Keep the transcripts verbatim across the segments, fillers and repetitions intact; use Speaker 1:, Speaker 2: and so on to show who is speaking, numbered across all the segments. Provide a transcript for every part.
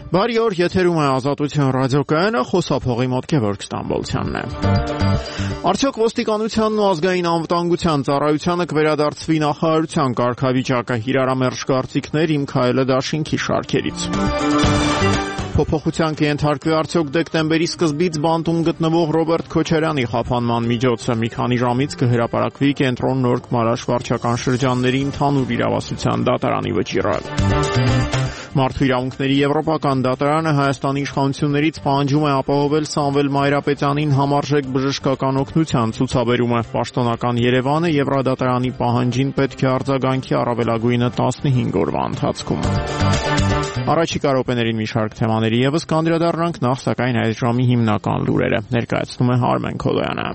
Speaker 1: Բարի օր, եթերում է Ազատություն ռադիոկայանը, խոսափողի մոտ Գևորգ Ստամբոլցյանն է։ Արդյոք ոստիկանությանն ու ազգային անվտանգության ծառայությանը կվերադարձվի նախարարության կարգավիճակը, իրարամերժ կարծիքներ Իմ քայլը դաշինքի շարքերից։ Փոփոխության կենթարկվի արդյոք դեկտեմբերի սկզբից բանտում գտնվող Ռոբերտ Քոչարյանի խափանման միջոցը մի քանի ժամից կհրապարակվի կենտրոն Նորք Մարաշ վարչական շրջանների ընդհանուր իրավասության դատարանի վճիռը։ Մարդու իրավունքների եվրոպական դատարանը Հայաստանի իշխանություններից պահանջում է ապահովել Սամվել Մայրապետյանին համարժեք բժշկական օգնության ցուցաբերումը։ Պաշտոնական Երևանը Եվրադատարանի պահանջին պետք է արձագանքի առավելագույնը տասնհինգ օրվա ընթացքում։ Առաջիկա րոպեներին մի շարք թեմաների եւս կանդրադառնանք, նախ սակայն այս ժամի հիմնական լուրերը ներկայացնում է Արմեն Քոլոյանը։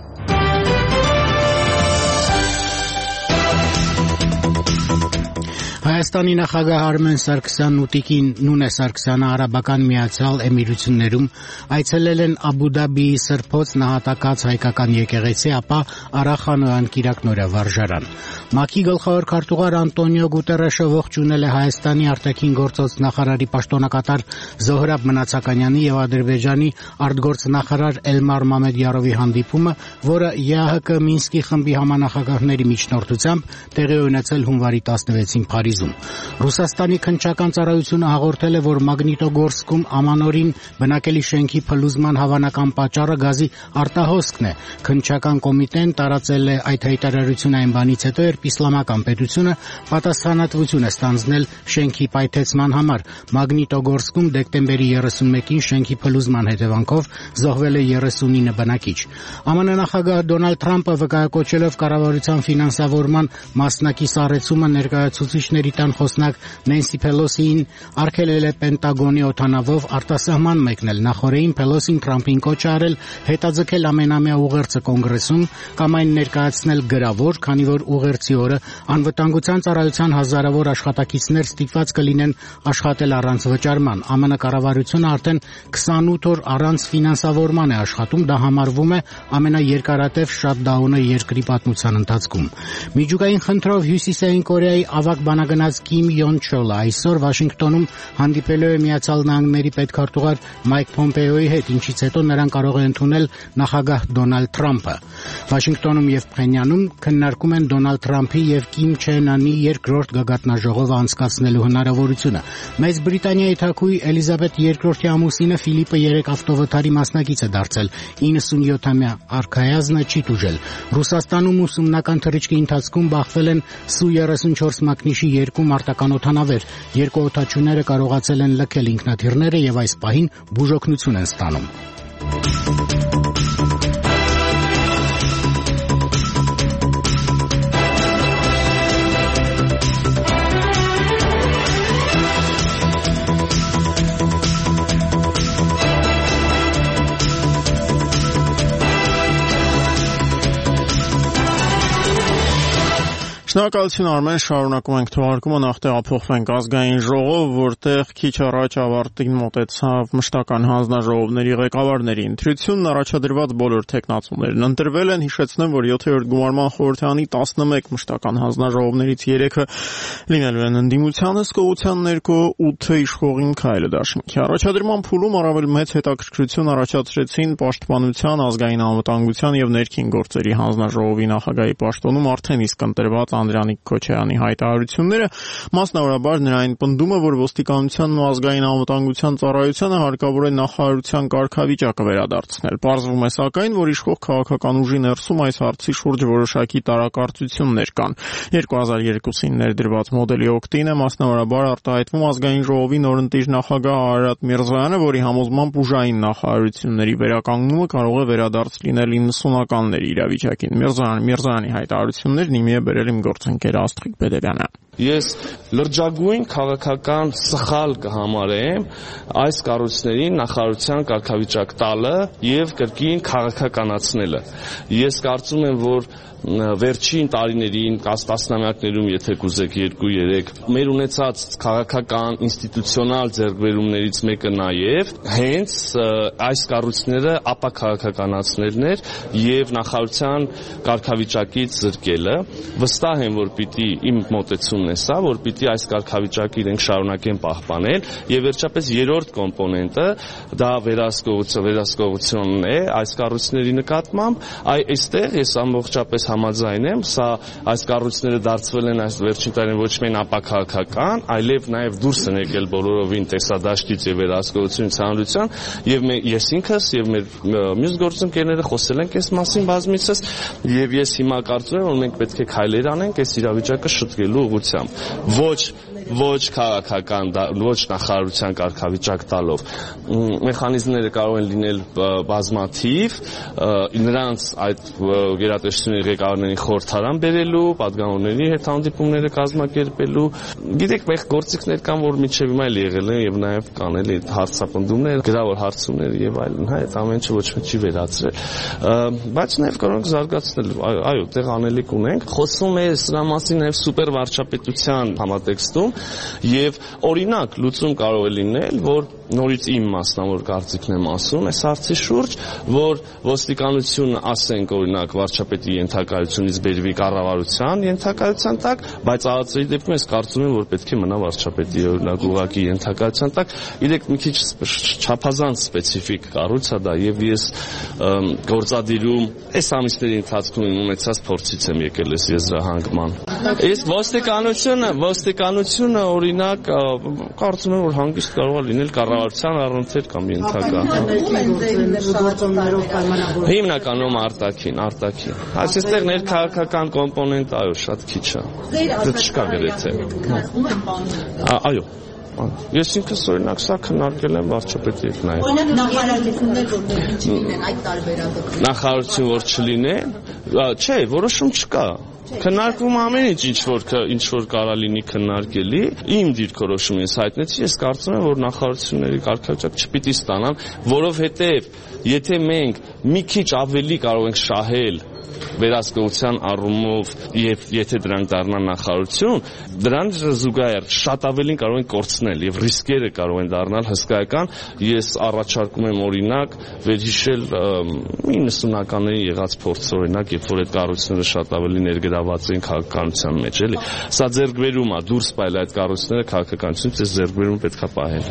Speaker 2: Հայաստանի նախագահ Արմեն Սարգսյանն ու տիկին Նունե Սարգսյանը Արաբական Միացյալ Էմիրություններում այցելել են Աբու Դաբիի Սրբոց նահատակած հայկական եկեղեցի, ապա Արախանոյան Կիրակնորիա վարժարան։ ՄԱԿ-ի գլխավոր քարտուղար Անտոնիո Գուտերեշը ողջունել է Հայաստանի արտաքին գործոց նախարարի պաշտոնակատար Զոհրաբ Մնացականյանի եւ Ադրբեջանի արտգործնախարար Էլմար Մամեդյարովի հանդիպումը, որը ԵԱՀԿ Մինսկի խմբի համանախագահների միջնորդությամբ տեղի ունեցել հունվարի տասնվեցին Փարիզում։ Ռուսաստանի քննչական ծառայությունը հաղորդել է, որ Մագնիտոգորսկում ամանորին բնակելի շենքի փլուզման հավանական պատճառը գազի արտահոսքն է։ Քննչական կոմիտեն տարածել է այդ հայտարարությունը այն բանից հետո, երբ Իսլամական պետությունը պատասխանատվություն է ստանձնել շենքի պայթեցման համար։ Մագնիտոգորսկում դեկտեմբերի երեսունմեկին շենքի փլուզման հետևանքով զոհվել է երեսունինը բնակիչ։ ԱՄՆ նախագահ Դոնալդ Թրամփը վկայակոչելով կառավարության ֆինանսավորման մասնակի սառեցումը ներկայացուցիչների տան խոսնակ Նենսի Փելոսիին արգելել է Պենտագոնի օդանավով արտասահման մեկնել։ Նախորդին Փելոսին Թրամփին կոչ արել հետաձգել ամենամյա ուղերձը կոնգրեսում կամ այն ներկայացնել գրավոր, քանի որ ուղերձի օրը անվտանգության ծառայության հազարավոր աշխատակիցներ ստիպված կլինեն աշխատել առանց վճարման։ ԱՄՆ կառավարությունը արդեն քսանութ օր առանց ֆինանսավորման է աշխատում, դա համարվում է ամենաերկարատև շաթդաունը երկրի պատմության ընթացքում։ Միջուկային խնդրով Հյուսիսային Կորեայի ավագ բանագնաց Կիմ Յոն Չոլը այսօր Վաշինգտոնում հանդիպելու է Միացյալ Նահանգների պետքարտուղար Մայք Փոմպեոյի հետ, ինչից հետո նրան կարող է ընդունել նախագահ Դոնալդ Թրամփը։ Վաշինգտոնում եւ Փենյանում քննարկում են Դոնալդ Թրամփի եւ Կիմ Չեն Անի երկրորդ գագաթնաժողովը անցկացնելու հնարավորությունը։ Մեծ Բրիտանիայի թագուհի Էլիզաբեթ երկրորդի ամուսինը Ֆիլիպը երեք ավտովթարի մասնակից է դարձել։ իննսունյոթամյա արքայազնը չի տուժել։ Ռուսաստանում ուսումնական թռիչքի ընթացքում բախվել են Սու երեսունչորս մակնիշի երկու մարտական օդանավեր։ Երկու օդաչուները կարողացել են լքել ինքնաթիռները եւ այս պահին բուժօգնություն են ստանում։
Speaker 1: Շնորհակալություն Արմեն, շարունակում ենք թողարկումը, նախ տեղափոխվենք ազգային ժողով, որտեղ քիչ առաջ ավարտին մոտեցավ մշտական հանձնաժողովների ղեկավարների ընտրությունն, առաջադրված բոլոր թեկնածուներն ընտրվել են։ Հիշեցնեմ, որ յոթերորդ գումարման խորհրդարանի տասնմեկ մշտական հանձնաժողովներից երեքը լինելու են ընդդիմության հսկողության ներքո, ութը իշխող Իմ քայլը դաշինքի։ Առաջադրման փուլում առավել մեծ հետաքրքրություն առաջացրեցին Պաշտպանության, ազգային անվտանգության եւ ներքին գործերի հանձնաժողովի նախագահի պաշտոնում արդեն իսկ ընտրված Անդրանիկ Քոչարյանի հայտարարությունները, մասնավորաբար նրա այն պնդումը, որ ոստիկանությանն ու ազգային անվտանգության ծառայությանը հարկավոր է նախարարության կարգավիճակը վերադարձնել։ Պարզվում է սակայն, որ իշխող քաղաքական ուժի ներսում այս հարցի շուրջ որոշակի տարակարծություններ կան։ երկու հազար երկուսին ներդրված մոդելի օգտին է մասնավորաբար արտահայտվում ազգային ժողովի նորընտիր նախագահ Արարատ Միրզոյանը, որի համոզմամբ ուժային նախարարությունների վերականգնումը կարող է վերադարձ լինել իննսունականների իրավիճակին։ Միրզոյան Միրզոյանի հայտարարություններն իմի է բերել իմ գործընկեր Աստղիկ Բեդևյանը։
Speaker 3: Ես լրջագույն քաղաքական սխալ կհամարեմ այս կառույցներին նախարարության կարգավիճակ տալը եւ կրկին քաղաքականացնելը։ Ես կարծում եմ, որ վերջին տարիներին, տասնամյակներում, եթե կուզեք երկու երեք, մեր ունեցած քաղաքական ինստիտուցիոնալ ձեռքբերումներից մեկը նաեւ հենց այս կառույցները ապաքաղաքականացնելն էր եւ նախարարության կարգավիճակից զրկելը։ Վստահ եմ, որ պիտի իմ մոտեցումը է սա, որ պիտի այս կարգավիճակը իրենք շարունակեն պահպանել, եւ վերջապես երրորդ կոմպոնենտը դա վերահսկողություն, վերահսկողությունն է այս կառույցների նկատմամբ, այ այստեղ ես ամբողջապես համաձայն եմ, սա այս կառույցները դարձվել են այս վերջին տարին ոչ միայն ապաքաղաքական, այլև նաեւ դուրս են եկել բոլորովին տեսադաշտից եւ վերահսկողությունից հանրության, եւ ես ինքս եւ մեր մյուս գործընկերները խոսել ենք այս մասին բազմիցս, եւ ես հիմա կարծում եմ, որ մենք պետք է քայլեր անենք այս իրավիճակը շտկելու ուղղությամբ, ոչ ոչ քաղաքական, ոչ նախարարության կարգավիճակ տալով։ Մեխանիզմները կարող են լինել բազմաթիվ, նրանց այդ գերատեսչությունների ղեկավարներին խորհրդարան բերելու, падգամավորների հետ հանդիպումները կազմակերպելու։ Գիտեք, մեր գործիքներ կան, որ մինչև հիմա էլ եղել են եւ նաեւ կան էլի հարցապնդումներ, գրավոր հարցումներ եւ այլն, հա, այդ ամեն ինչը ոչ մի չի վերացրել։ Բայց նաեւ կարող ենք զարգացնել, այո, տեղ անելիք ունենք։ Խոսում է սրա մասին նաեւ սուպեր վարչապետության համատեքստում եւ օրինակ լուծում կարող է լինել, որ նորից իմ մասնավոր կարծիքն եմ ասում, այս հարցի շուրջ, որ ոստիկանությունը, ասենք օրինակ վարչապետի ենթակայությունից բերվի կառավարության ենթակայության տակ, բայց ԱԱԾ-ի դեպքում ես կարծում եմ, որ պետք է մնա վարչապետի օրինակ ուղղակի ենթակայության տակ։ Իրեք մի քիչ չափազանց սպეციფიկ կառույց է դա եւ ես գործադիրում այս ամիսների ընթացքում ունեցած փորձից եմ եկել այս եզրահանգման։ Այս ոստիկանությունը, ոստիկանությունը օրինակ կարծում եմ, որ հանգիստ կարող է լինել կառավարության առընթեր կամ ենթակա։ Հիմնականում արտաքին, արտաքին։ Այսինքն ներքաղաքական կոմպոնենտ այո շատ քիչ է։ Դա չկա գրեթե։ Այո։ Ես ինքս օրինակ սա քննարկել եմ վարչապետի հետ նաև։ Օրինակ նախարարություններ որ չլինեն այդ տարբերակը։ Նախարարություն որ չլինեն, չէ, որոշում չկա։ Քննարկվում ամեն ինչ, ինչ որ ինչ որ կարա լինի քննարկելի, իմ դիրքորոշումը ես հայտնեցի, ես կարծում եմ, որ նախարարությունների կարգավիճակ չպիտի ստանան, որովհետև եթե մենք մի քիչ ավելի կարող ենք շահել վերահսկողության առումով եւ եթե դրանք դառնան նախարարություն, դրան զուգահեռ շատ ավելին կարող են կորցնել եւ ռիսկերը կարող են դառնալ հսկայական։ Ես առաջարկում եմ օրինակ վերհիշել իննսունականների եղած փորձ, օրինակ, երբ որ այդ կառույցները շատ ավելի ներգրաված էին քաղաքականության մեջ, էլի։ Սա ձեռքբերում է, դուրս պայել այդ կառույցները քաղաքականությունից, այս ձեռքբերումը պետք է պահել։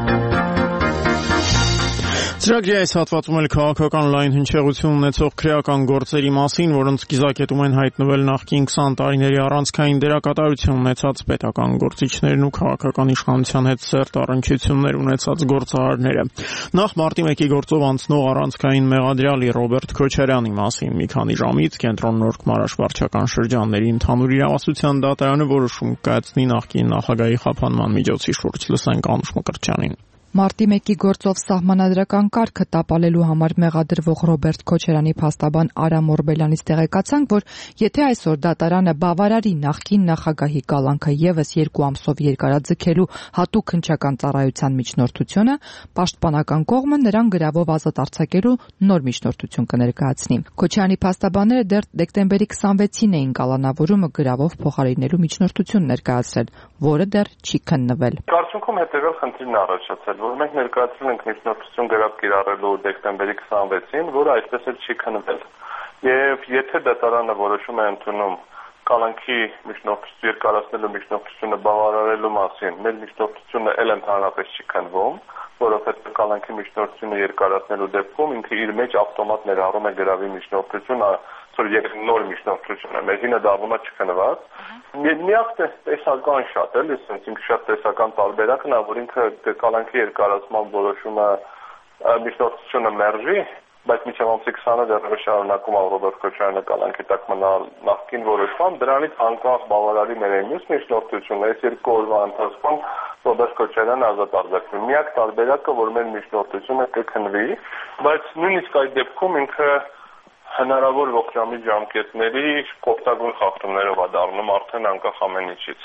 Speaker 1: Ծրագրի այս հատվածում էլ քաղաքական լայն հնչեղություն ունեցող քրեական գործերի մասին, որոնց կիզակետում են հայտնվել նախկին քսան տարիների առանցքային դերակատարություն ունեցած պետական գործիչներն ու քաղաքական իշխանության հետ սերտ առնչություններ ունեցած գործարարները։ Նախ մարտի մեկի գործով անցնող առանցքային մեղադրյալի Ռոբերտ Քոչարյանի մասին մի քանի ժամից Կենտրոն Նորք Մարաշ վարչական շրջանների ընդհանուր իրավասության դատարանը որոշում կայացնի նախկին նախագահի խափանման միջոցի շուրջ։ Լսենք Անուշ Մկրտչյանին։
Speaker 4: Մարտի մեկի գործով սահմանադրական կարգը տապալելու համար մեղադրվող Ռոբերտ Քոչարյանի փաստաբան Արամ Օրբելյանից տեղեկացանք, որ եթե այսօր դատարանը բավարարի նախկին նախագահի կալանքը եւս երկու ամսով երկարաձգելու հատուկ հնչական ծառայության միջնորդությունը, պաշտպանական կողմը նրան գրավով ազատ արձակելու նոր միջնորդություն կներկայացնի։ Քոչարյանի փաստաբանները դեռ դեկտեմբերի քսանվեցին էին կալանավորումը գրավով փոխարինելու միջնորդություն ներկայացրել, որը դեռ չի քննվել։
Speaker 5: Կարծում եմ հետեւյալ խնդիրն առաջացել, որ մենք ներկայացրել ենք միջնորդություն գրավ կիրառելու դեկտեմբերի քսանվեցին, որը այդպես էլ չի քննվել։ Եվ եթե դատարանը որոշում է ընդունում կալանքի միջնորդություն երկարացնելու միջնորդությունը բավարարելու մասին, մեր միջնորդությունը էլ ընդհանրապես չի քննվում, որովհետև կալանքի միջնորդությունը երկարացնելու դեպքում ինքը իր մեջ ավտոմատ ներառում է գրավի միջնորդությունը, որ նոր միջնորդություն է, մեզինը դառնում է չքննված։ Միակ տեսական շատ էլ, ասենք ինքը շատ տեսական տարբերակն է, որ ինքը կալանքի երկարացման որոշումը միջնորդությունը մերժի, բայց մինչև ամսի քսանը դեռևս շարունակում է Ռոբերտ Քոչարյանը կալանքի տակ մնալ նախկին որոշման, դրանից անկախ բավարարի մեր մյուս միջնորդությունը, այս երկու օրվա ընթացքում Ռոբերտ Քոչարյանը ազատ արձակվի։ Միակ տարբերակը, որ մեր միջնորդությունը կքննվի, բայց նույնիսկ այդ դեպքում ինքը հնարավոր ողջամիտ ժամկետների կոպտագույն խախտումներով է դառնում արդեն անկախ ամեն ինչից։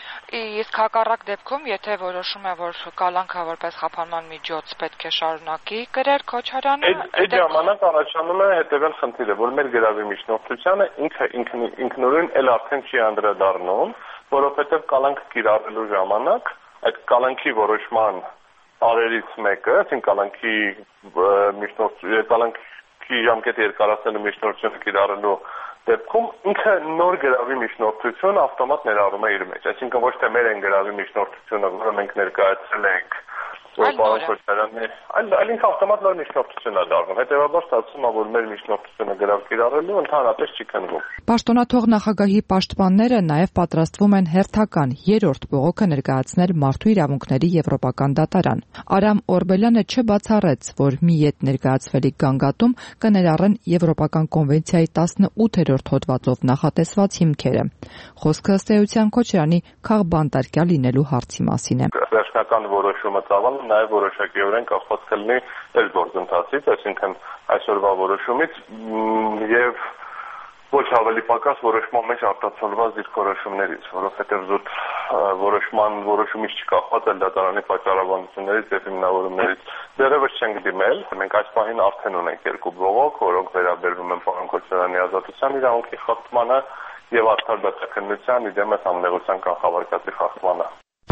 Speaker 6: Իսկ հակառակ դեպքում, եթե որոշում է, որ կալանքը որպես խափանման միջոց պետք է շարունակի գրել Քոչարյանը,
Speaker 5: այդ ժամանակ առաջանում է հետևյալ խնդիրը, որ մեր գրավի միջնորդությանը ինքը ինքնուրույն էլ արդեն չի անդրադառնում, որովհետև կալանքը կիրառելու ժամանակ այդ կալանքի որոշման տարերից մեկը, այսինքն կալանքի միջնորդ կալանքի ժամկետը երկարացնելու միջնորդությունը կիրառելու դեպքում ինքը նոր գրավի միջնորդություն ավտոմատ ներառում է իր մեջ, այսինքն ոչ թե մեր են գրավի միջնորդությունը, որը մենք ներկայացրել ենք, որ պարոն Քոչարյանի, այլ այլ ինքը ավտոմատ նոր միջնորդություն է դառնում, հետևաբար ստացվում է, որ մեր միջնորդությունը գրավ կիրառելու ընդհանրապես չի քննվում։
Speaker 4: Պաշտոնաթող նախագահի պաշտպանները նաև պատրաստվում են հերթական երրորդ բողոքը ներկայացնել Մարդու իրավունքների եվրոպական դատարան։ Արամ Օրբելյանը չբացառեց, որ մի ետ ներկայացվելիք գանգատում կներառեն Եվրոպական կոնվենցիայի տասնութերորդ հոդվածով նախատեսված հիմքերը։ Խոսքը ըստ էության Քոչարյանի քաղբանտարկյա լինելու հարցի մասին է։
Speaker 5: Վերջնական որոշումը ծավալը նաև որոշակիորեն կախված կլինի այս գործընթացից, այսինքն այսօրվա որոշումից եւ ոչ ավելի պակաս որոշման մեջ արտացոլված դիրքորոշումներից, որովհետև զուտ որոշման որոշումից չկախված էլ դատարանի պատճառաբանություններից եւ հիմնավորումներից դեռևս չենք դիմել։ Մենք այս պահին արդեն ունենք երկու բողոք, որոնք վերաբերվում են պարոն Քոչարյանի ազատության իրավունքի խախտմանը եւ արդար դատաքննության իդեմս անմեղության կանխավարկածի խախտմանը։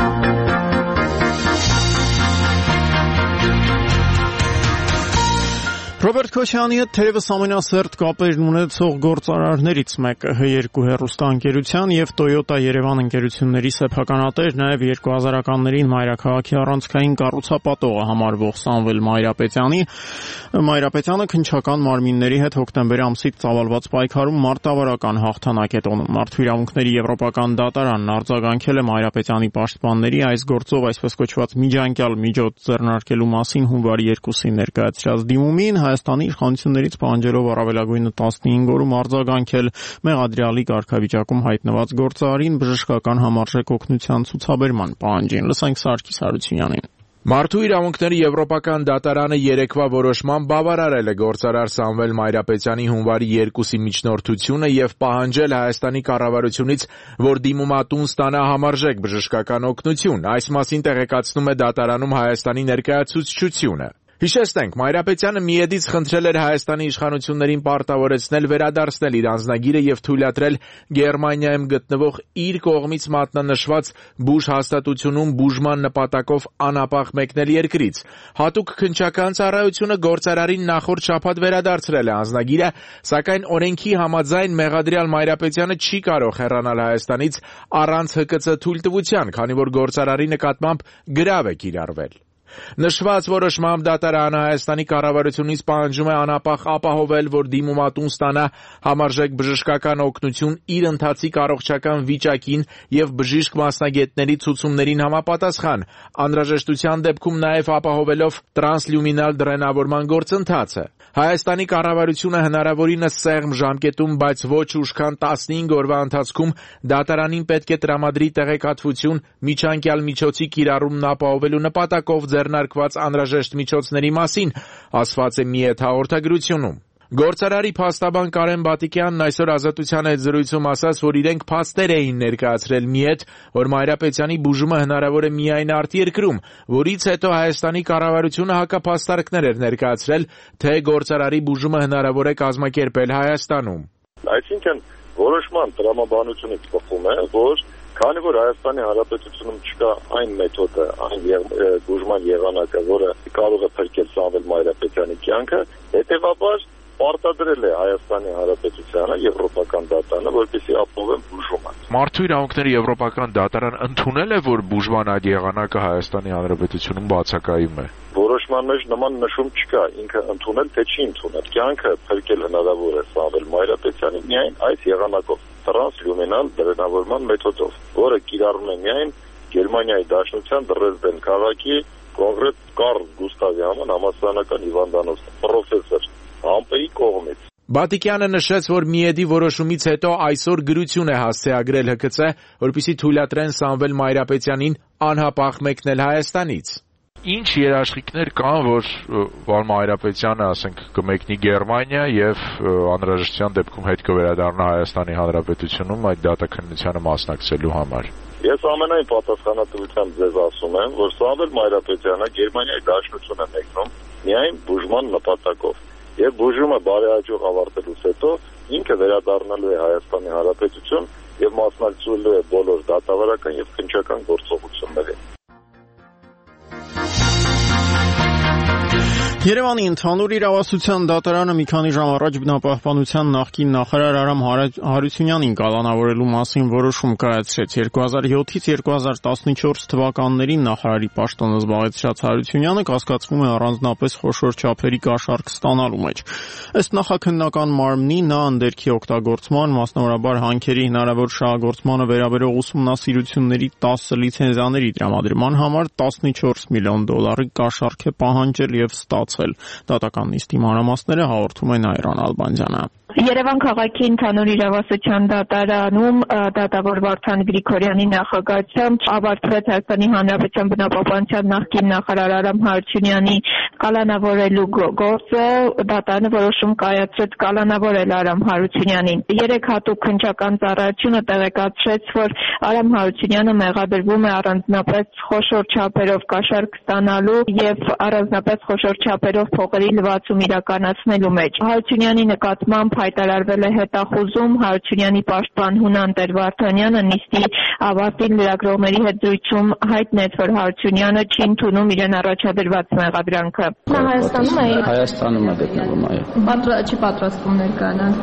Speaker 1: Ռոբերտ Քոչարյանի հետ թերևս ամենասերտ կապերն ունեցող գործարարներից մեկը Հ երկու հեռուստաընկերության եւ Toyota Երևան ընկերությունների սեփականատեր, նաեւ երկու հազարականներին մայրաքաղաքի առանցքային կառուցապատողը համարվող Սամվել Մայրապետյանի Մայրապետյանը քննչական մարմինների հետ հոկտեմբերի ամսից ծավալված պայքարում մարտավարական հաղթանակ է տոնում։ Մարդու իրավունքների եվրոպական դատարանն արձագանքել է Մայրապետյանի պաշտպանների այս գործով այսպես կոչված միջանկյալ միջոց ձեռնարկելու մասին հունվարի երկուսին ներկայացրած դիմումին Հայաստանի իշխանություններից պահանջելով առավելագույնը տասնհինգ օրում արձագանքել մեղադրյալի կարգավիճակում հայտնված գործարարին բժշկական համարժեք օգնության ցուցաբերման պահանջին։ Լսենք Սարգիս Հարությունյանին։
Speaker 7: Մարդու իրավունքների եվրոպական դատարանը երեկվա որոշմամբ բավարարել է գործարար Սամվել Մայրապետյանի հունվարի երկուսի միջնորդությունը եւ պահանջել Հայաստանի կառավարությունից, որ դիմումատուն ստանա համարժեք բժշկական օգնություն։ Այս մասին տեղեկացնում է դատարանում Հայաստանի ներկայացուցչությունը։ Հիշեցնենք, Մայրապետյանը միեդից խնդրել էր Հայաստանի իշխանություններին պարտավորեցնել վերադարձնել իր անձնագիրը եւ թույլատրել Գերմանիայում գտնվող իր կողմից մատնանշված բուժ հաստատությունում բուժման նպատակով անապահ մեկնել երկրից։ Հատուկ քննչական ծառայությունը գործարարին նախորդ շաբաթ վերադարձրել է անձնագիրը, սակայն օրենքի համաձայն մեղադրյալ Մայրապետյանը չի կարող հեռանալ Հայաստանից առանց Հ Կ Ց թույլտվության, քանի որ գործարարի նկատմամբ գրավ է կիրառվել։ Նշված որոշմամբ դատարանը Հայաստանի կառավարությունից պահանջում է անապահ ապահովել, որ դիմումատուն ստանա համարժեք բժշկական օգնություն իր ընթացիկ առողջական վիճակին եւ բժիշկ մասնագետների ցուցումներին համապատասխան, անհրաժեշտության դեպքում նաեւ ապահովելով տրանսլյումինալ դրենավորման գործընթացը։ Հայաստանի կառավարությունը հնարավորինս սեղմ ժամկետում, բայց ոչ ուշքան տասնհինգ օրվա ընթացքում դատարանին պետք է տրամադրի տեղեկատվություն միջանկյալ միջոցի կիրառումն ապահովելու նպատակով ձեռնարկված անհրաժեշտ միջոցների մասին, ասված է մի ետ հաղորդագրությունում։ Գործարարի փաստաբան Կարեն Բատիկյանն այսօր Ազատության հետ զրույցում ասաց, որ իրենք փաստեր էին ներկայացրել մի ետ, որ Մայրապետյանի բուժումը հնարավոր է միայն արտերկրում, որից հետո Հայաստանի կառավարությունը հակափաստարկներ էր ներկայացրել, թե գործարարի բուժումը հնարավոր է կազմակերպել Հայաստանում։
Speaker 8: Այսինքն որոշման տրամաբանությունից բխում է, որ քանի որ Հայաստանի Հանրապետությունում չկա այն մեթոդը, այն բուժման եղանակը, որը կարող է փրկել Սամվել Մայրապետյանի կյանքը, հետևաբար պարտադրել է Հայաստանի Հանրապետությանը եվրոպական դատարանը, որպեսզի ապահովեն բուժումը։
Speaker 7: Մարդու իրավունքների եվրոպական դատարան ընդունել է, որ բուժման այդ եղանակը Հայաստանի Հանրապետությունում բացակայում է։
Speaker 8: Որոշման մեջ նման նշում չկա, ինքը ընդունել թե չի ընդունել։ Կյանքը փրկել հնարավոր է Սամվել Մայրապետյանի միայն այս եղանակով, տրանսլյումինալ դրենավորման մեթոդով, որը կիրառում է միայն Գերմանիայի Դաշնության Դրեզդեն քաղաքի կոնկրետ Կարլ Գուստավյան համալսարանական հիվանդանոց պրոֆեսոր Համպեի կողմից։
Speaker 7: Բատիկյանը նշեց, որ միեդի որոշումից հետո այսօր գրություն է հասցեագրել Հ Կ Ց, որպեսզի թույլատրեն Սամվել Մայրապետյանին անհապաղ մեկնել Հայաստանից։ Ինչ երաշխիքներ կան, որ Վարդան Մայրապետյանը, ասենք, կմեկնի Գերմանիա եւ անհրաժեշտության դեպքում հետ կվերադառնա Հայաստանի Հանրապետությունում այդ դատաքննությանը մասնակցելու համար։
Speaker 8: Ես ամենայն պատասխանատվությամբ ձեզ ասում եմ, որ Սամվել Մայրապետյանը Գերմանիայի Դաշնություն է մեկնում միայն բուժման նպատակով։ Եվ բուժումը բարեհաջող ավարտելուց հետո ինքը վերադառնալու է Հայաստանի Հանրապետություն եւ մասնակցելու է բոլոր դատավարական եւ քննչական գործողություններին։
Speaker 1: Երևանի ընդհանուր իրավասության դատարանը մի քանի ժամ առաջ բնապահպանության նախկին նախարար Արամ Հարությունյանին կալանավորելու մասին որոշում կայացրեց։ երկու հազար յոթից երկու հազար տասնչորս թվականներին նախարարի պաշտոնը զբաղեցրած Հարությունյանը կասկածվում է առանձնապես խոշոր չափերի կաշառք ստանալու մեջ։ Ըստ նախաքննական մարմնի նա անդերքի օգտագործման, մասնավորաբար հանքերի հնարավոր շահագործմանը վերաբերող ուսումնասիրությունների տասը լիցենզիաների տրամադրման համար տասնչորս միլիոն դոլարի կաշառք է պահանջել եւ ստացել։ Դատական նիստի մանրամասները հաղորդում է Նայրան Ալբանդյանը։
Speaker 9: Երևան քաղաքի ընդհանուր իրավասության դատարանում դատավոր Վարդան Գրիգորյանի նախագահությամբ ավարտվեց Հայաստանի Հանրապետության բնապահպանության նախկին նախարար Արամ Հարությունյանի կալանավորելու գործը։ Դատարանը որոշում կայացրեց կալանավորել Արամ Հարությունյանին։ Երեք հատուկ քննչական ծառայությունը տեղեկացրեց, որ Արամ Հարությունյանը մեղադրվում է առանձնապես խոշոր չափերով կաշառք ստանալու եւ առանձնապես խոշոր չափերով փողերի լվացում իրականացնելու մեջ։ Հարությունյանի նկատմամբ հայտարարվել է հետախուզում։ Հարությունյանի պաշտպան Հունան Տեր-Վարդանյանը նիստի ավարտին լրագրողների հետ զրույցում հայտնեց, որ Հարությունյանը չի ընդունում իրեն առաջադրված մեղադրանքը։
Speaker 10: Նա Հայաստանում է։
Speaker 11: Հայաստանում է գտնվում, այո։
Speaker 10: Պատրա չի պատրաստվում ներկայանալ։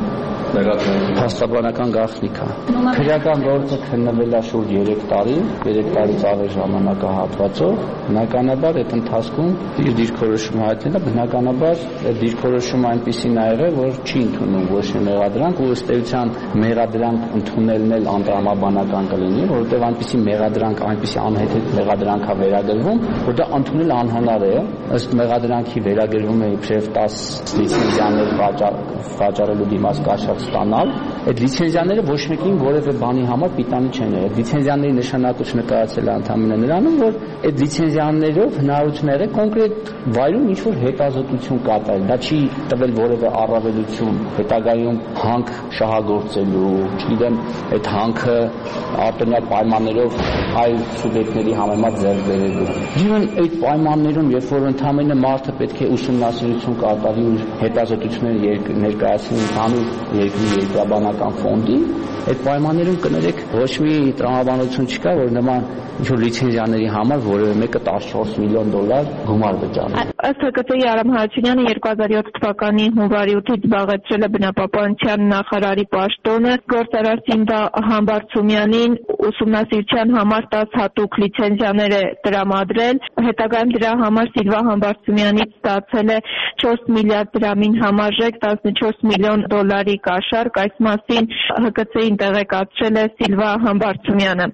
Speaker 11: Փաստաբանական գաղտնիք է։ Քրեական գործը քննվել է շուրջ երեք տարի, երեք տարից ավել ժամանակահատվածով։ Բնականաբար այդ ընթացքում իր դիրքորոշումը հայտնել է, բնականաբար այդ դիրքորոշումը այնպեսին ա եղել, որ չի ընդունում ոչ մի մեղադրանք, ու ըստ էության մեղադրանք ընդունելն էլ անտրամաբանական կլինի, որովհետև այնպեսի մեղադրանք, այնպեսի անհեթեթ մեղադրանք է վերագրվում, որ դա ընդունել անհնար է։ Ըստ մեղադրանքի վերագրվում է իբրև տասը լիցենզիաներ վաճառելու դիմաց կաշառք ստանալ։ Այդ լիցենզիաները ոչ մեկին որևէ բանի համար պիտանի չեն եղել։ Լիցենզիաների նշանակությունը կայացել է ընդհանրապես նրանում, որ այդ լիցենզիաներով հնարավորություն եղել կոնկրետ վայրում ինչ-որ հետազոտություն կատարել։ Դա չի տվել որևէ առավելություն հետագայում հանք շահագործելու, չգիտեմ, այդ հանքը արտոնյալ պայմաններով հայ սուբյեկտների համեմատ ձեռք բերելու։ Գիտեն այդ պայմաններում, երբ որ ընդհանրապես մարդը պետք է ուսումնասիրություն կատարի ու հետազոտություններ ներկայացնի ընդհանուր երկրի երկրաբանական ֆոնդին, այդ պայմաններում կներեք ոչ մի տրամաբանություն չկա, որ նման ինչ-որ լիցենզիաների համար որևէ մեկը տասնչորս միլիոն դոլար գումար վճարի։
Speaker 9: Ըստ ՀԿՑ-ի Արամ Հարությունյանը երկու հազար յոթ թվականի հունվարի ութից զբաղեցրել է բնապահպանության նախարարի պաշտոնը։ Գործարար Սինդա Համբարձումյանին ուսումնասիրության համար տասը հատուկ լիցենզիաներ է տրամադրել։ Հետագայում դրա համար Սիլվա Համբարձումյանից ստացել է չորս միլիարդ դրամին համարժեք տասնչորս միլիոն դոլարի կաշառք։ Այս մասին ՀԿՑ-ին տեղեկացրել է Սիլվա Համբարձումյանը։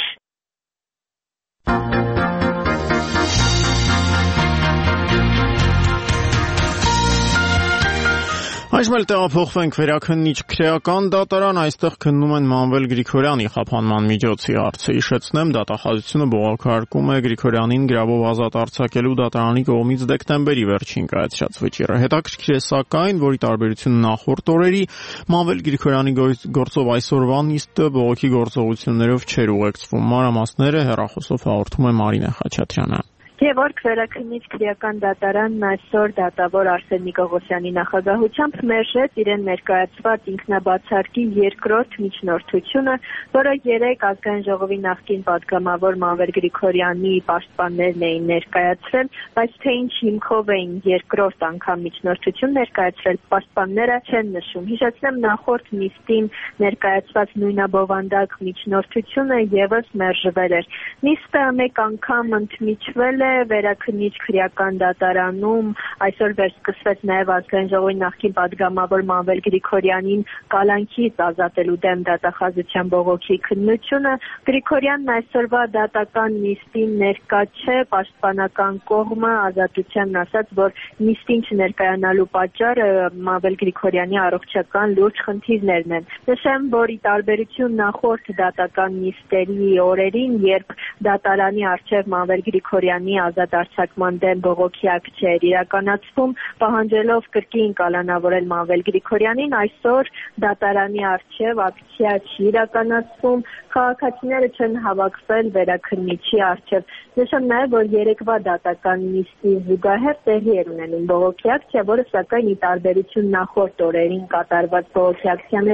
Speaker 1: Այժմ էլ տեղափոխվենք վերաքննիչ քրեական դատարան, այստեղ քննում են Մանվել Գրիգորյանի խափանման միջոցի հարցը։ Հիշեցնեմ, դատախազությունը բողոքարկում է Գրիգորյանին գրավով ազատ արձակելու դատարանի կողմից դեկտեմբերի վերջին կայացրած վճիռը։ Հետաքրքիր է սակայն, որի տարբերություն նախորդ օրերի, Մանվել Գրիգորյանի գործով այսօրվա նիստը բողոքի գործողություններով չէր ուղեկցվում։ Մանրամասները հեռախոսով հաղորդում է Մարինե Խաչատրյանը։
Speaker 9: Գևորգ վերաքննիչ քրեական դատարանն այսօր դատավոր Արսեն Նիկողոսյանի նախագահությամբ մերժեց իրեն ներկայացված ինքնաբացարկի երկրորդ միջնորդությունը, որը երեք ազգային ժողովի նախկին պատգամավոր Մանվել Գրիգորյանի պաշտպաններն էին ներկայացրել, բայց թե ինչ հիմքով էին երկրորդ անգամ միջնորդություն ներկայացրել, պաշտպանները չեն նշում։ Հիշեցնեմ, նախորդ նիստին ներկայացված նույնաբովանդակ միջնորդությունը ևս մերժվել էր։ Նիստը մեկ անգամ ընդմիջվել վերաքննիչ քրեական դատարանում այսօր վերսկսվեց նաև ազգային ժողովի նախկին պատգամավոր Մանվել Գրիգորյանին կալանքից ազատելու դեմ դատախազության բողոքի քննությունը։ Գրիգորյանն այսօրվա դատական նիստին ներկա չէ, պաշտպանական կողմը ազատությանն ասաց, որ նիստին չներկայանալու պատճառը Մանվել Գրիգորյանի առողջական լուրջ խնդիրներն են։ Նշեմ, որ ի տարբերություն նախորդ դատական նիստերի օրերին, երբ դատարանի առջև Մանվել Գրիգորյանի ազատ արձակման դեմ բողոքի ակտ չէր իրականացվում, պահանջելով կրկին կալանավորել Մանվել Գրիգորյանին, այսօր դատարանի առջև ակցիա չի իրականացվում, քաղաքացիները չեն հավաքվել վերաքննիչի առջև։ Նշեմ նաև, որ երեկվա դատական նիստի զուգահեռ տեղի էր ունենում բողոքի ակցիա, որը սակայն ի տարբերություն նախորդ օրերին կատարված բողոքի ակցիաների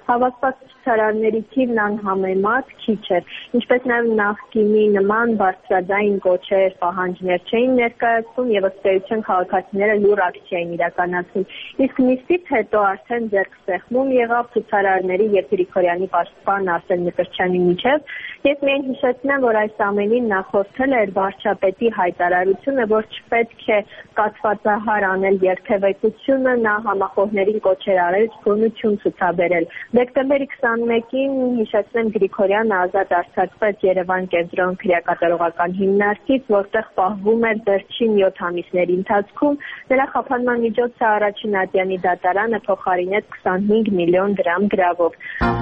Speaker 9: հավաքված ցուցարարների թիվն անհամեմատ քիչ էր, ինչպես նաև նախկինի նման բարձրաձայն կոչեր, պահանջներ չէին ներկայացվում եւ ըստ էության քաղաքացիները լուր ակցիա էին իրականացնում։ Իսկ նիստից հետո արդեն ձեռքսեղմում եղավ ցուցարարների եւ Գրիգորյանի պաշտպան Արսեն Մկրտչյանի միջև։ Ես միայն հիշեցնեմ, որ այս ամենին նախորդել էր վարչապետի հայտարարությունը, որ չպետք է կաթվածահար անել երթևեկությունը, նա համախոհներին կոչ էր արել գոնություն ցուցաբերել։ Դեկտեմբերի քսանմեկին հիշեցնեմ Գրիգորյանը ազատ արձակվեց Երևան կենտրոն քրեակատարողական հիմնարկից, որտեղ պահվում էր վերջին յոթ ամիսների ընթացքում։ Նրա խափանման միջոցը առաջին ատյանի դատարանը փոխարինեց քսանհինգ միլիոն դրամ գրավով։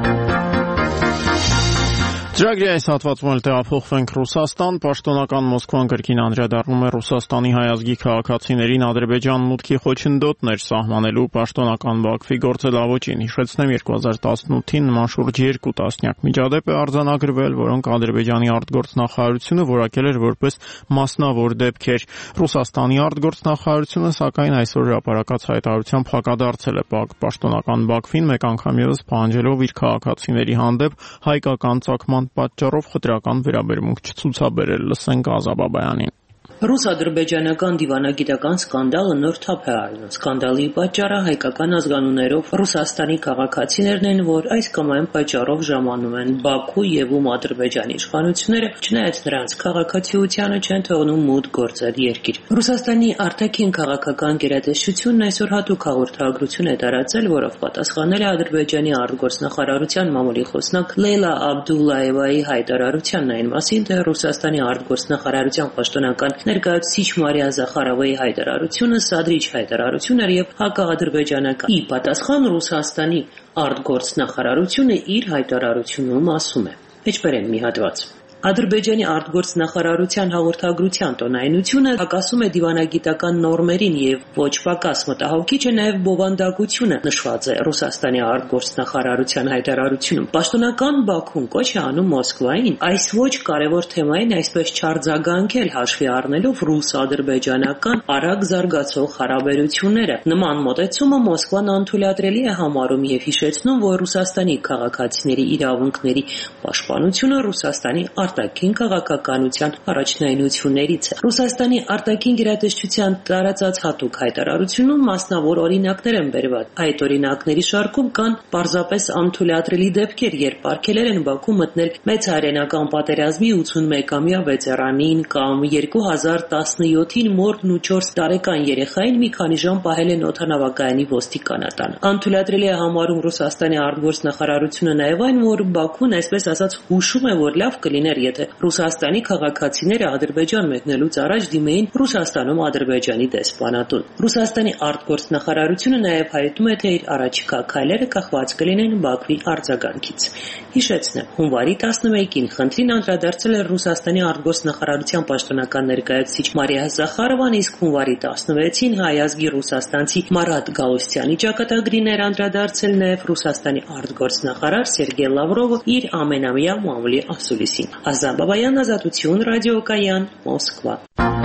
Speaker 1: Ծրագրի այս հատվածում էլ տեղափոխվենք Ռուսաստան, պաշտոնական Մոսկվան կրկին անդրադառնում է Ռուսաստանի հայազգի քաղաքացիներին Ադրբեջան մուտքի խոչընդոտներ սահմանելու պաշտոնական Բաքվի գործելավոճին։ Հիշեցնեմ, երկու հազար տասնութին նման շուրջ երկու տասնյակ միջադեպ է արձանագրվել, որոնք Ադրբեջանի արտգործնախարարությունը որակել էր որպես մասնավոր դեպքեր։ Ռուսաստանի արտգործնախարարությունը սակայն այսօր հրապարակած հայտարարությամբ հակադարձել է պաշտոնական Բաքվին, մեկ անգամ ևս պահանջելով իր քաղաքացիների հանդեպ հայկական ծագման պատճառով խտրական վերաբերմունք չցուցաբերել։ Լսենք Ազա Բաբայանին։
Speaker 12: Ռուս-ադրբեջանական դիվանագիտական սկանդալը նոր թափ է առնում։ Սկանդալի պատճառը հայկական ազգանուններով Ռուսաստանի քաղաքացիներն են, որ այս կամ այն պատճառով ժամանում են Բաքու եւ ում Ադրբեջանի իշխանությունները, չնայած նրանց քաղաքացիությանը չեն թողնում մուտք գործել երկիր։ Ռուսաստանի արտաքին քաղաքական գերատեսչությունն այսօր հատուկ հաղորդագրություն է տարածել, որով պատասխանել է Ադրբեջանի արտգործնախարարության մամուլի խոսնակ Լեյլա Աբդուլլաևայի հայտարարությանն այն մասին, թե Ռուսաստանի արտգործնախարարության պաշտոնական ներկայացուցիչ Մարիա Զախարովայի հայտարարությունը սադրիչ հայտարարություն էր եւ հակաադրբեջանական։ Ի պատասխան Ռուսաստանի արտգործնախարարությունը իր հայտարարությունում ասում է. Մեջբերեմ մի հատված. Ադրբեջանի արտգործնախարարության հաղորդագրության տոնայնությունը հակասում է դիվանագիտական նորմերին եւ ոչ պակաս մտահոգիչ է նաեւ բովանդակությունը, նշված է Ռուսաստանի արտգործնախարարության հայտարարությունում։ Պաշտոնական Բաքուն կոչ է անում Մոսկվային այս ոչ կարևոր թեմային այսպես չարձագանքել, հաշվի առնելով ռուս-ադրբեջանական արագ զարգացող հարաբերությունները։ Նման մոտեցումը Մոսկվան անթույլատրելի է համարում եւ հիշեցնում, որ Ռուսաստանի քաղաքացիների իրավունքների պաշտպանությունը Ռուսաստանի արտաքին քաղաքականության առաջնայնություններից է։ Ռուսաստանի արտաքին գերատեսչության տարածած հատուկ հայտարարությունում մասնավոր օրինակներ են բերված։ Այդ օրինակների շարքում կան պարզապես անթույլատրելի դեպքեր, երբ արգելել են Բաքու մտնել մեծ հայրենական պատերազմի ութսունմեկամյա վետերանին կամ երկու հազար տասնյոթին մորն ու չորս տարեկան երեխային մի քանի ժամ պահել են օդանավակայանի ոստիկանատանը։ Անթույլատրելի է համարում Ռուսաստանի արտգործնախարարությունը նաև այն, որ Բաքուն այսպես ասած հուշում է, որ լավ կլիներ, եթե Ռուսաստանի քաղաքացիները Ադրբեջան մեկնելուց առաջ դիմեին Ռուսաստանում Ադրբեջանի դեսպանատուն։ Ռուսաստանի արտգործնախարարությունը նաև հայտնում է, թե իր առաջիկա քայլերը կախված կլինեն Բաքվի արձագանքից։ Հիշեցնեմ, հունվարի տասնմեկին խնդրին անդրադարձել էր Ռուսաստանի արտգործնախարարության պաշտոնական ներկայացուցիչ Մարիա Զախարովան, իսկ հունվարի տասնվեցին հայազգի ռուսաստանցի Մարատ Գալուստյանի ճակատագրին էր անդրադարձել նաև Ռուսաստանի արտգործնախարար Սերգեյ Լավրովը իր ամենամյա մամուլի ասուլիսին։ Ազա Բաբայան, Ազատություն, ռադիոկայան, Մոսկվա։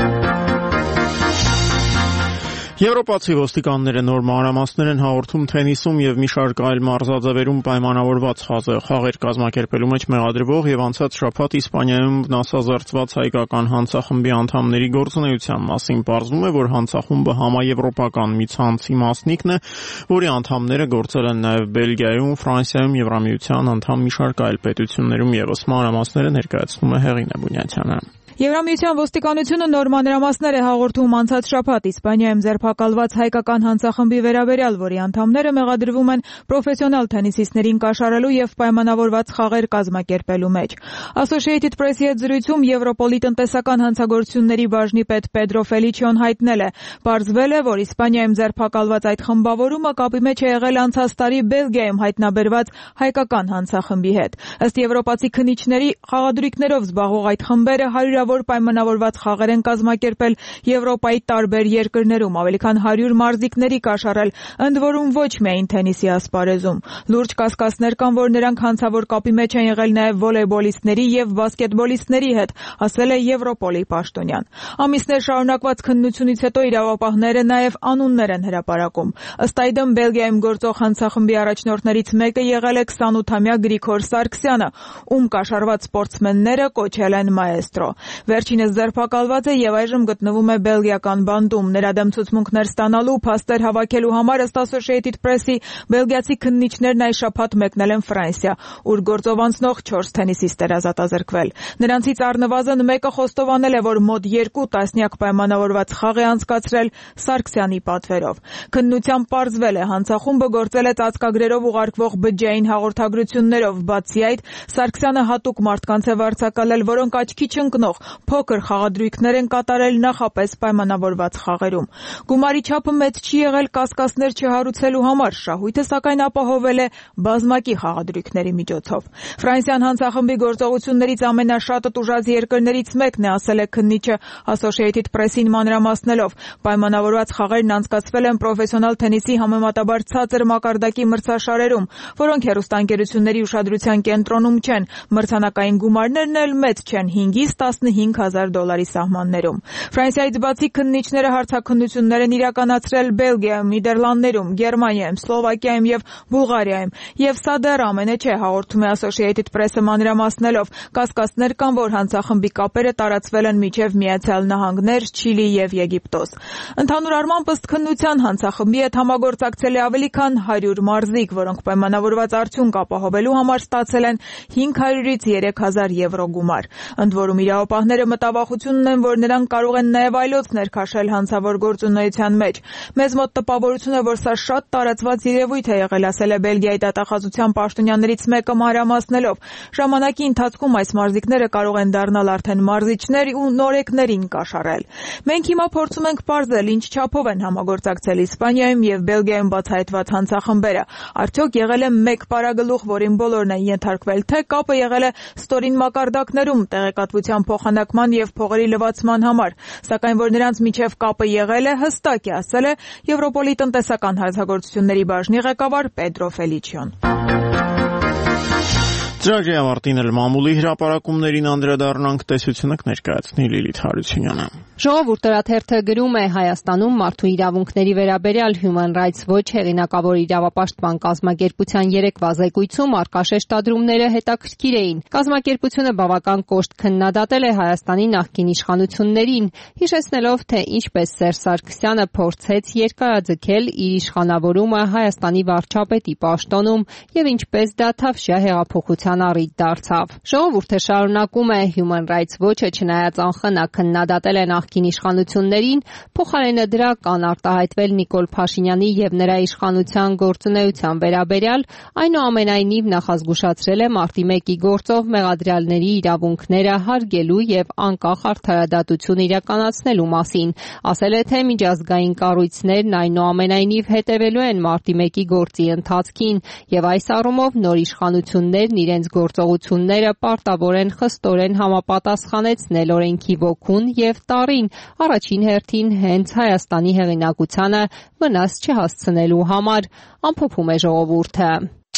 Speaker 1: Եվրոպացի ոստիկանները նոր մանրամասներ են հաղորդում թենիսում եւ մի շարք այլ մարզաձևերում պայմանավորված խաղեր կազմակերպելու մեջ մեղադրվող եւ անցած շաբաթ Իսպանիայում վնասազերծված հայկական հանցախմբի անդամների գործունեության մասին պարզվում է, որ հանցախումբը համաեվրոպական մի ցանցի մասնիկն է, որի անդամները գործել են նաեւ Բելգիայում, Ֆրանսիայում, Եվրամիության անդամ մի շարք այլ պետություններում եւս։ Մանրամասները ներկայացնում է Հեղինե Բունյացյանը։
Speaker 4: Եվրամիության ոստիկանությունը նոր մանրամասներ է հաղորդում անցած շաբաթ Իսպանիայում ձերբակալված հայկական հանցախմբի վերաբերյալ, որի անդամները մեղադրվում են պրոֆեսիոնալ թենիսիստներին կաշառելու եւ պայմանավորված խաղեր կազմակերպելու մեջ։ Associated Press-ի հետ զրույցում Եվրոպոլի տնտեսական հանցագործությունների բաժնի պետ Պեդրո Ֆելիչիոն հայտնել է. «Պարզվել է, որ Իսպանիայում ձերբակալված այդ խմբավորումը կապի մեջ է եղել անցած տարի Բելգիայում հայտնաբերված հայկական հանցախմբի հետ։ Ըստ եվրոպացի քննիչների, խաղադրույքներով զբաղվող այդ խմբերը հարյուրավոր պայմանավորված խաղեր են կազմակերպել Եվրոպայի տարբեր երկրներում, ավելի
Speaker 13: ավելի քան հարյուր մարզիկների կաշառել, ընդ որում ոչ միայն թենիսի ասպարեզում։ Լուրջ կասկածներ կան, որ նրանք հանցավոր կապի մեջ են եղել նաև վոլեյբոլիստների եւ բասկետբոլիստների հետ, ասել է Եվրոպոլի պաշտոնյան։ Ամիսներ շարունակված քննությունից հետո իրավապահները նաև անուններ են հրապարակում։ Ըստ այդմ Բելգիայում գործող հանցախմբի առաջնորդներից մեկը եղել է քսանութամյա Գրիգոր Սարգսյանը, ում կաշառված սպորտսմենները կոչել են մաեստրո։ Վերջինս ձերբակալված է եւ այժմ գտնվում է բելգիական բանտում։ Նրա դեմ ցուցմունքներ ստանալու, փաստեր հավաքելու համար ըստ Associated Press-ի բելգիացի քննիչներն այս շաբաթ մեկնել են Ֆրանսիա, ուր գործով անցնող չորս թենիսիստեր ազատազրկվել։ Նրանցից առնվազն մեկը խոստովանել է, որ մոտ երկու տասնյակ պայմանավորված խաղ է անցկացրել Սարգսյանի պատվերով։ Քննությամբ պարզվել է, հանցախումբը գործել է ծածկագրերով ուղարկվող բջջային հաղորդագրություններով։ Բացի այդ, Սարգսյանը հատուկ մարդկանց է վարձակալել, որոնք աչքի չընկնող փոքր խաղադրույքներ են կատարել նախապես պայմանավորված խաղերում։ Գումարի չափը մեծ չի եղել կասկածներ չհարուցելու համար, շահույթը սակայն ապահովել է բազմակի խաղադրույքների միջոցով։ Ֆրանսիան հանցախմբի գործողություններից ամենաշատը տուժած երկրներից մեկն է, ասել է քննիչը Associated Press-ին մանրամասնելով։ Պայմանավորված խաղերն անցկացվել են պրոֆեսիոնալ թենիսի համեմատաբար ցածր մակարդակի մրցաշարերում, որոնք հեռուստաընկերությունների ուշադրության կենտրոնում չեն։ Մրցանակային գումարներն էլ մեծ չեն՝ հինգից տասնհինգ հազար դոլարի սահմաններում։ Ֆրանսիայից բացի քննիչները հարցաքննություններ են իրականացրել Բելգիայում, Նիդերլանդներում, Գերմանիայում, Սլովակիայում եւ Բուլղարիայում, եւ սա դեռ ամենը չէ, հաղորդում է Associated Press-ը մանրամասնելով։ Կասկածներ կան, որ հանցախմբի կապերը տարածվել են մինչև Միացյալ Նահանգներ, Չիլի եւ Եգիպտոս։ Ընդհանուր առմամբ ըստ քննության հանցախմբի հետ համագործակցել է ավելի քան հարյուր մարզիկ, որոնք պայմանավորված արդյունք ապահովելու համար ստացել են հինգ հարյուրից երեք հազար եվրո գումար։ Ընդ որում իրավապահները մտավախություն ունեն, որ նրանք կարող են նաև այլոց ներքաշել հանցավոր գործունեության մեջ։ Մեզ մոտ տպավորություն է, որ սա շատ տարածված երևույթ է եղել, ասել է Բելգիայի դատախազության պաշտոնյաներից մեկը մանրամասնելով։ Ժամանակի ընթացքում այս մարզիկները կարող են դառնալ արդեն մարզիչներ ու նորեկներին կաշառել։ Մենք հիմա փորձում ենք պարզել, ինչ չափով են համագործակցել Իսպանիայում եւ Բելգիայում բացահայտված հանցախմբերը։ Արդյոք եղել է մեկ պարագլուխ, որին բոլորն են ենթարկվել, թե կապը եղել է ստորին մակարդակներում տեղեկատվության փոխանակման եւ փողերի լվացման համար, սակայն որ նրանց միջև կապը եղել է, հստակ է, ասել է Եվրոպոլի տնտեսական հանցագործությունների բաժնի ղեկավար Պեդրո Ֆելիչիոն։
Speaker 1: Ծրագրի ավարտին էլ մամուլի հրապարակումներին անդրադառնանք, տեսությունը կներկայացնի Լիլիթ Հարությունյանը։
Speaker 14: Ժողովուրդ թերթը գրում է Հայաստանում մարդու իրավունքների վերաբերյալ Human Rights Watch հեղինակավոր իրավապաշտպան կազմակերպության երեկվա զեկույցում առկա շեշտադրումները հետաքրքիր էին։ Կազմակերպությունը բավական կոշտ քննադատել է Հայաստանի նախկին իշխանություններին, հիշեցնելով, թե ինչպես Սերժ Սարգսյանը փորձեց երկարաձգել իր իշխանավորումը Հայաստանի վարչապետի պաշտոնում եւ ինչպես դա Թավշյա հեղափոխության առիթ դարձավ։ Ժողովուրդը շարունակում է Human Rights Watch-ը չնայած անխնա քննադատել է նախկին իշխանություններին, փոխարենը դրա կան արտահայտվել Նիկոլ Փաշինյանի եւ նրա իշխանության գործունեության վերաբերյալ, այնուամենայնիվ նախազգուշացրել է մարտի մեկի գործով մեղադրյալների իրավունքները հարգելու եւ անկախ արդարադատություն իրականացնելու մասին, ասել է, թե միջազգային կառույցներն այնուամենայնիվ հետևելու են մարտի մեկի գործի ընթացքին եւ այս առումով նոր իշխանություններն իրենց գործողությունները պարտավոր են խստորեն համապատասխանեցնել օրենքի ոգուն եւ տարին, առաջին հերթին հենց Հայաստանի հեղինակությանը վնաս չհասցնելու համար, ամփոփում է ժողովուրդը։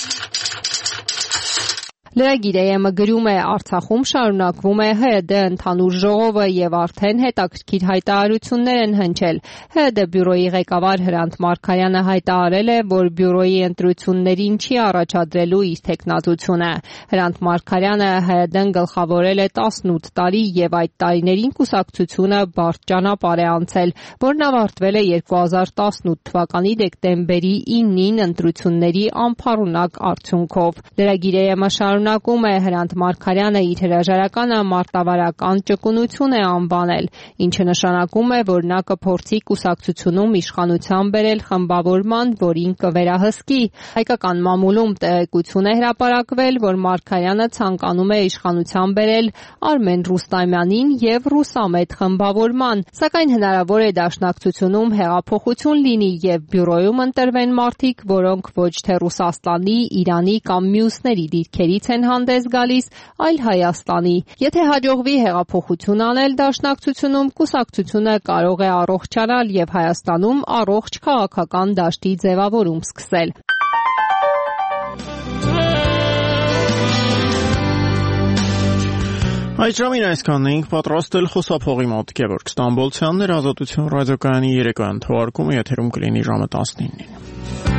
Speaker 14: Լրագիր-ը գրում է Արցախում շարունակվում է Հ Ը Դը ընդհանուր ժողովը եւ արդեն հետաքրքիր հայտարարություններ են հնչել։ Հ Ը Դը բյուրոյի ղեկավար Հրանտ Մարգարյանը հայտարարել է, որ բյուրոյի ընտրություններին չի առաջադրելու իր թեկնածությունը։ Հրանտ Մարգարյանը Հ Ը Դը-ն գլխավորել է տասնութ տարի եւ այդ տարիներին կուսակցությունը բարդ ճանապարհ է անցել, որն ավարտվել է երկու հազար տասնութ թվականի դեկտեմբերի իննին ընտրությունների անփառունակ արդյունքով։ Լրագիր-ը Շարունակում է Հրանտ Մարգարյանը իր հրաժարականը մարտավարական ճկունություն է անվանել, ինչը նշանակում է, որ նա կփորձի կուսակցությունում իշխանության բերել խմբավորման, որին կվերահսկի։ Հայկական մամուլում տեղեկություն է հրապարակվել, որ Մարգարյանը ցանկանում է իշխանության բերել Արմեն Ռուստամյանին եւ Ռուսամետ խմբավորման, սակայն հնարավոր է դաշնակցությունում հեղափոխություն լինի եւ բյուրոյում ընտրվեն մարդիկ, որոնք ոչ թե Ռուսաստանի, Իրանի կամ մյուսների դիրքերից են հանդես գալիս, այլ Հայաստանի։ Եթե հաջողվի հեղափոխություն անել դաշնակցությունում, կուսակցությունը կարող է առողջանալ եւ Հայաստանում առողջ քաղաքական դաշտի ձևավորում սկսել։
Speaker 1: Այդ ժամին այսքանն էինք պատրաստել խոսափողի մոտ Գևորգ Ստամբոլցյանն էր, Ազատություն ռադիոկայանի երեկոյան թողարկումը եթերում կլինի ժամը տասնինին։